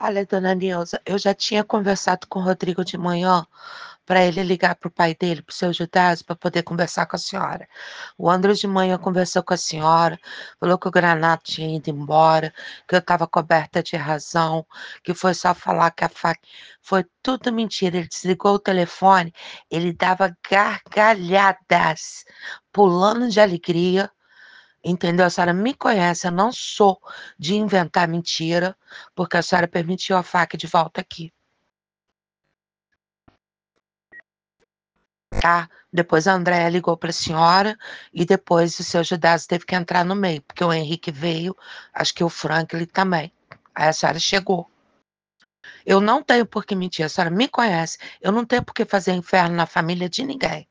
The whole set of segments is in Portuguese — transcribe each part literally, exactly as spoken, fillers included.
Olha, dona Nilza, eu já tinha conversado com o Rodrigo de manhã para ele ligar para o pai dele, para o seu Judásio, para poder conversar com a senhora. O André de manhã conversou com a senhora, falou que o Granato tinha ido embora, que eu estava coberta de razão, que foi só falar que a faca. Foi tudo mentira. Ele desligou o telefone, ele dava gargalhadas, pulando de alegria. Entendeu? A senhora me conhece, eu não sou de inventar mentira, porque a senhora permitiu a faca de volta aqui, tá? Depois a Andréia ligou para a senhora e depois o seu Judas teve que entrar no meio, porque o Henrique veio, acho que o Franklin também. Aí a senhora chegou. Eu não tenho por que mentir, a senhora me conhece, eu não tenho por que fazer inferno na família de ninguém.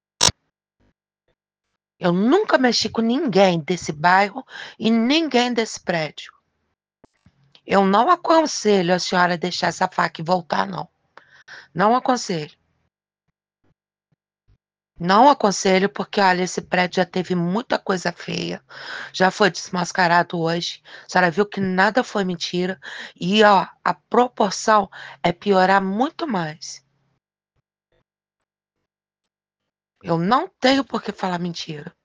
Eu nunca mexi com ninguém desse bairro e ninguém desse prédio. Eu não aconselho a senhora deixar essa faca e voltar, não. Não aconselho. Não aconselho porque, olha, esse prédio já teve muita coisa feia, já foi desmascarado hoje. A senhora viu que nada foi mentira e, ó, a proporção é piorar muito mais. Eu não tenho por que falar mentira.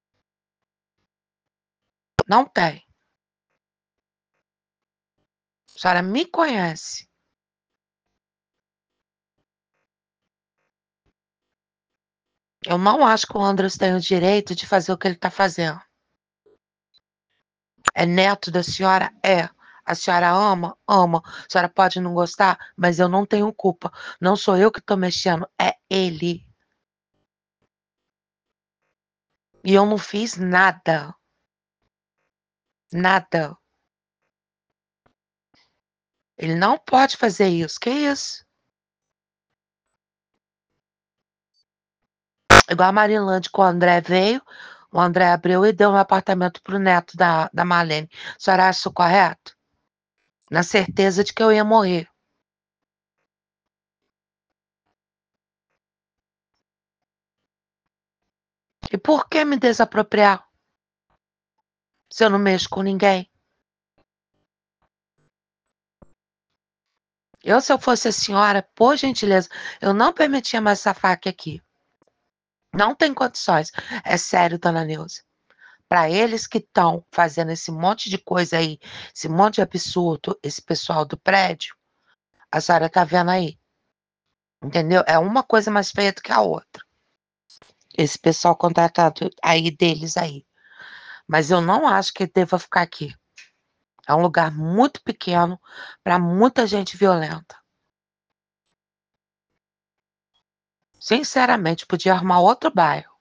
Não tem. A senhora me conhece. Eu não acho que o Andros tem o direito de fazer o que ele está fazendo. É neto da senhora? É. A senhora ama? Ama. A senhora pode não gostar, mas eu não tenho culpa. Não sou eu que estou mexendo, é ele. E eu não fiz nada. Nada. Ele não pode fazer isso. Que isso? Igual a Marilande, quando o André veio, o André abriu e deu um apartamento pro neto da, da Marlene. A senhora acha isso correto? Na certeza de que eu ia morrer. E por que me desapropriar se eu não mexo com ninguém? Eu, se eu fosse a senhora, por gentileza, eu não permitia mais essa faca aqui. Não tem condições. É sério, dona Neuza. Para eles que estão fazendo esse monte de coisa aí, esse monte de absurdo, esse pessoal do prédio, a senhora tá vendo aí, entendeu? É uma coisa mais feia do que a outra. Esse pessoal contratado aí deles aí. Mas eu não acho que deva ficar aqui. É um lugar muito pequeno para muita gente violenta. Sinceramente, podia arrumar outro bairro.